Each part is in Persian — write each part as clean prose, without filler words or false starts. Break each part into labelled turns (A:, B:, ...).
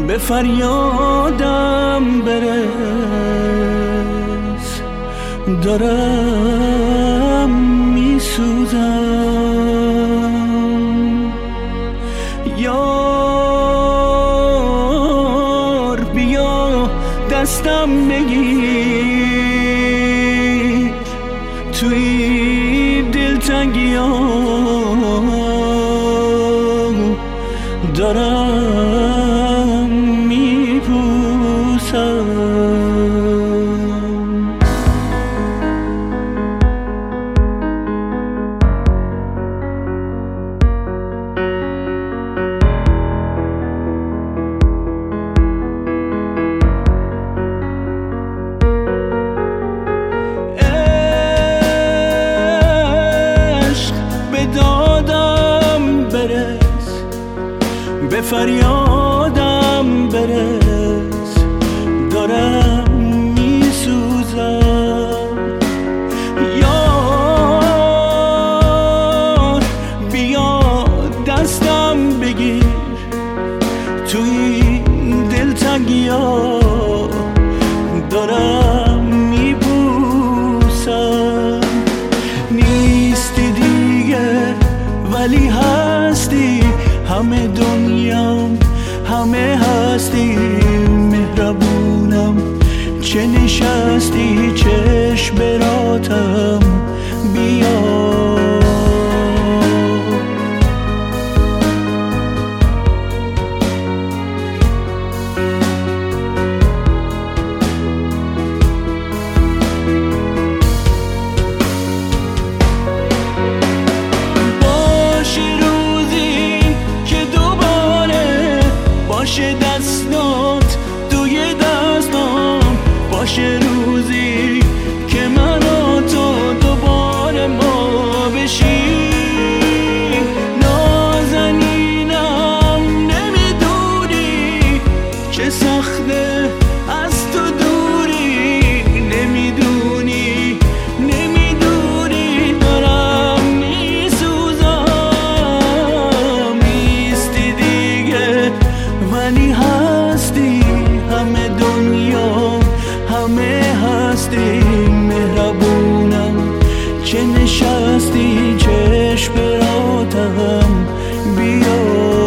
A: به فریادم برس، دارم میسوزم. یار بیا دستم بگیر توی دلتنگی ها، دارم میپوسم. به فریادم برس، دارم میسوزم. یار بیا دستم بگیر توی دلتنگی ها، دارم میبوسم. نیستی دیگه ولی هستی، همه دنیام همه هستی. مهربونم چه نشستی چشم براتم، بیا. باشه دستات توی دستام، باشه روزی که من و تو دوباره ما بشیم. نازنینم نمیدونی چه سخته از تو دوری، نمیدونی دارم میسوزم. نیستی دیگه ولی هستی، همه دنیا همه هستی. مهربونم چه نشستی چشم براتم، بیا.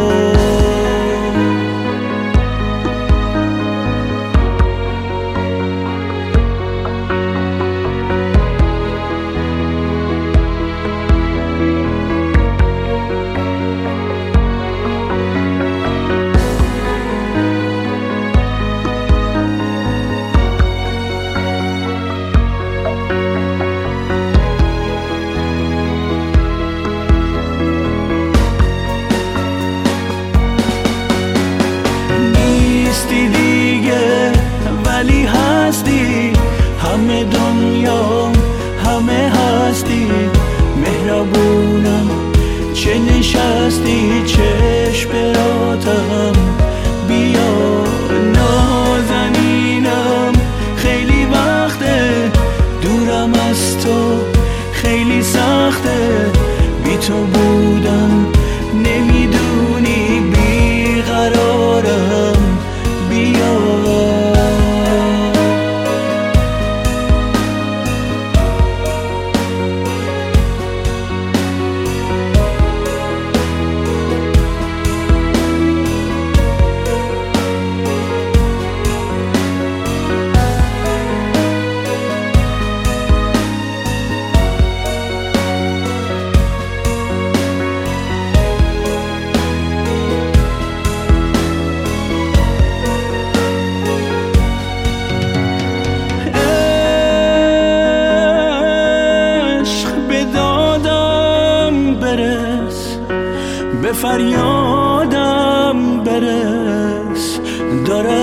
A: ولی هستی، همه دنیا همه هستی. مهربونم چه نشستی چشم براتم، بیا. نازنینم خیلی وقته دورم از تو، خیلی سخته بی تو بودم. نمیدونی بیقرارم، بیا. به فریادم برس، دارم